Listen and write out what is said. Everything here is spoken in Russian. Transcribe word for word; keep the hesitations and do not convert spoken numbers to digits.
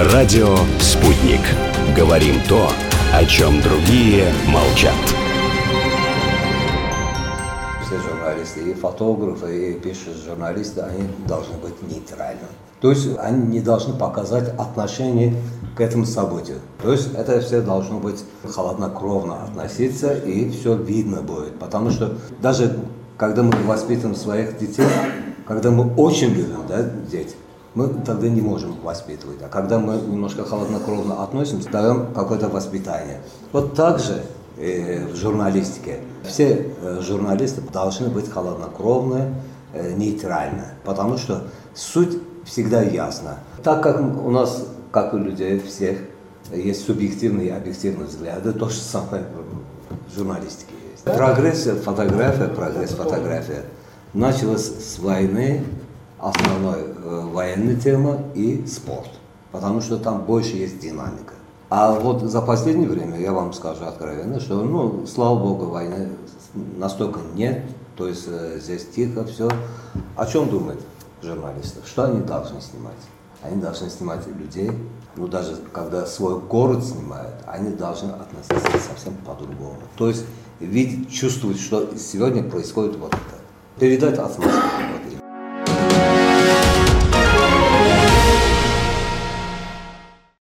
Радио «Спутник». Говорим то, о чем другие молчат. Все журналисты, и фотографы, и пишут журналисты, они должны быть нейтральны. То есть они не должны показать отношение к этому событию. То есть это все должно быть хладнокровно относиться, и все видно будет. Потому что даже когда мы воспитываем своих детей, когда мы очень любим, да, детей, мы тогда не можем воспитывать. А когда мы немножко хладнокровно относимся, даем какое-то воспитание. Вот так же э, в журналистике. Все э, журналисты должны быть хладнокровны, э, нейтральны. Потому что суть всегда ясна. Так как у нас, как у людей всех, есть субъективные и объективные взгляды, то же самое в журналистике есть. Прогресс фотография, прогресс фотография началась с войны. Основной э, военная тема и спорт, потому что там больше есть динамика. А вот за последнее время, я вам скажу откровенно, что, ну, слава богу, войны настолько нет, то есть э, здесь тихо, все. О чем думают журналисты? Что они должны снимать? Они должны снимать людей, ну, даже когда свой город снимают, они должны относиться совсем по-другому. То есть видеть, чувствовать, что сегодня происходит вот это. Передать атмосферу. Вот.